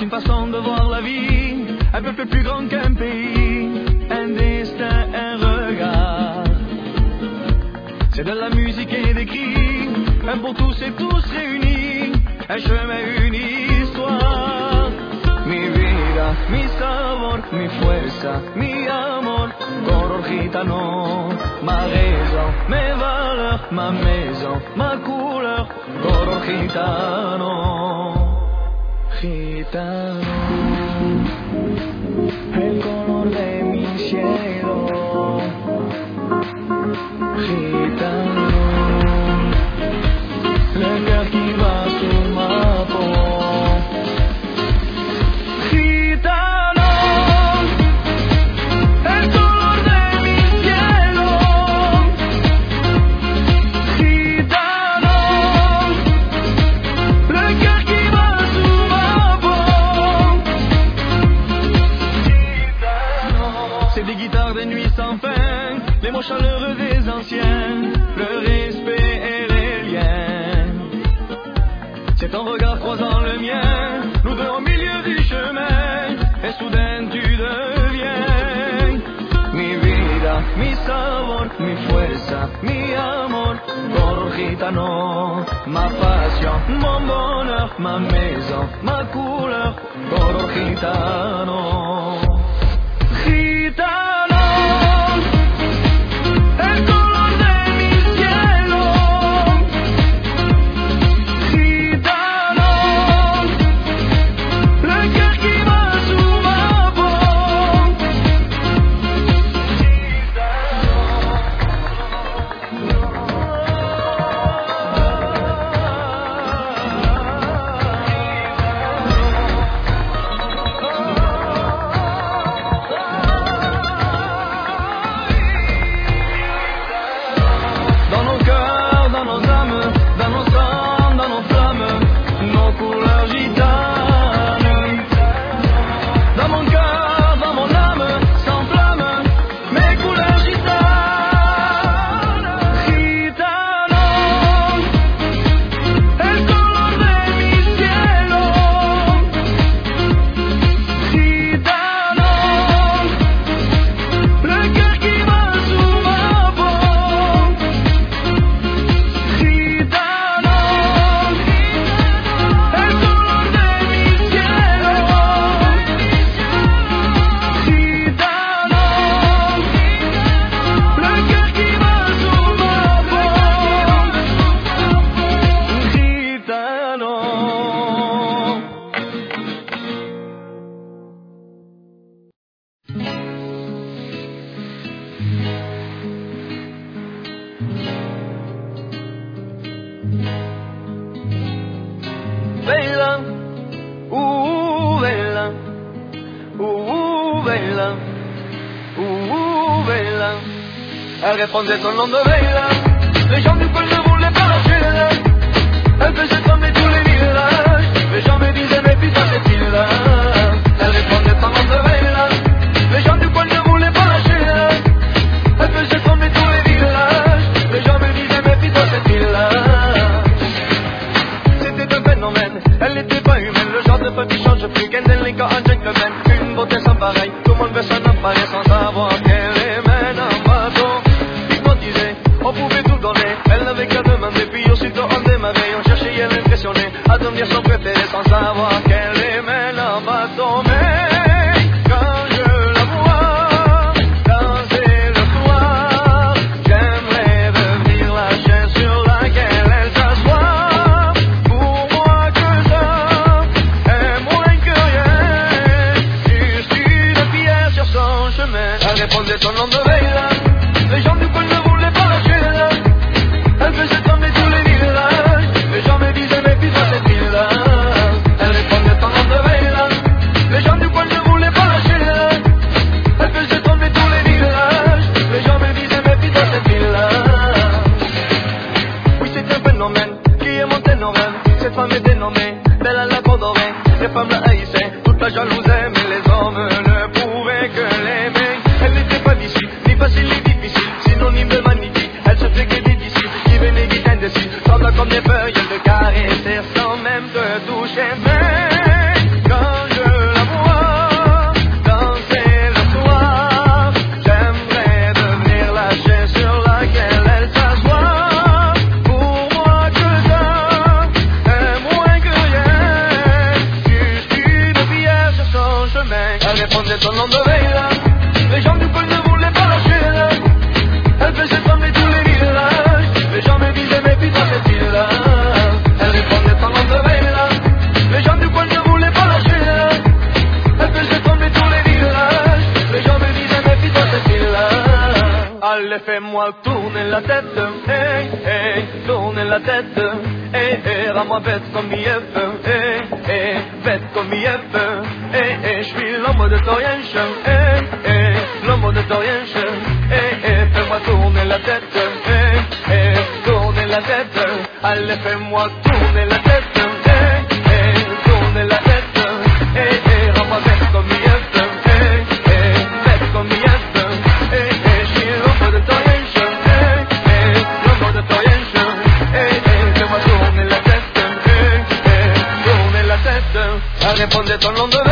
une façon de voir la vie, un peuple plus grand qu'un pays, un destin, un regard. C'est de la musique et des cris, un pour tous et tous réunis, un chemin, une histoire. Mi vida, mi sabor, mi fuerza, mi amor, color gitano. Ma raison, mes valeurs, ma maison, ma couleur, color gitano. Gitano, el color de mi cielo. Gitano, le cœur qui bat sur ma peau. Gitano, el color de mi cielo. Gitano, le cœur qui bat sur ma peau. Gitano, c'est des guitares de nuit sans fin, les mots chaleureux des anciens, le respect et les liens. C'est ton regard croisant le mien, nous deux au milieu du chemin, et soudain tu deviens mi vida, mi sabor, mi fuerza, mi amor, color gitano. Ma passion, mon bonheur, ma maison, ma couleur, color gitano. Gitano, el color de mi cielo. Gitano, le cœur qui bat sur ma peau. Dans nos cœurs, dans nos âmes, dans nos sangs, dans nos flammes, nos couleurs gitanes. Dans mon cœur, dans mon âme, sans flamme, mes couleurs gitanes. Gitano, el color de mi cielo. Gitano, le cœur qui bat sur ma peau. Gitano, el color de mi cielo. Gitano, le cœur qui bat sur ma peau. Gitano. Bella, bella, bella, bella. Elle répondait au nom de Bella. Les gens du coin ne voulaient pas lâcher là. Elle faisait tomber tous les villages. Les gens me disaient mais putain c'est il là. Elle répondait au nom de Bella. Les gens du coin ne voulaient pas lâcher là. Elle faisait tomber tous les villages. Les gens me disaient mais putain c'est il là. C'était un phénomène, elle n'était pas humaine. Le genre de femme qui change plus qu'un délinquant, un gentleman. Une beauté sans pareil, tout le monde veut s'en emparer sans savoir qu'elle est mène en bateau. Hypnotisée, on pouvait tout donner. Elle n'avait qu'à demander, puis aussitôt on démarrait. On cherchait et l'impressionnait à devenir son préféré sans savoir qu'elle est mène en bateau. Mais quand je la vois danser le soir, j'aimerais devenir la chaise sur laquelle elle s'assoit. Pour moi que ça est moins que rien, juste une pierre sur son chemin. Elle répondait au nom de Bella. Les gens du coin ne voulaient pas lâcher là. Elle faisait tomber tous les villages. Les gens me disaient mais putain c'est il là. Elle répondait au nom de Bella. Les gens du coin ne voulaient pas lâcher là. Elle faisait tomber tous les villages. Les gens me disaient mais putain c'est il là. Oui c'est un phénomène qui est monté nos rêves. Cette femme est dénommée Bella la Condorée. Les femmes la haïssaient, toute la jalousaient, mais les hommes ne pouvaient que l'aimer. Elle n'était pas d'ici, ni facile ni difficile, synonyme de magnifique. Elle se fléguait des disciples qui venaient vite indécis, tremblant comme des feuilles, elle te caressait sans même te toucher. Mais quand je Allez, fais-moi tourner la tête, hey, hey, tourner la tête, hey, hey, rends-moi bête comme IF, hey, hey, bête comme IF, hey, hey, je suis l'homme de Torienche, hey, hey, l'homme de Torienche, hey, hey, fais-moi tourner la tête, hey, hey, tourner la tête, allez, fais-moi tourner la tête, hey, hey, tourner la tête, hey, hey, rends-moi bête comme IF, hey, hey, bête comme IF. Répondez ton nom de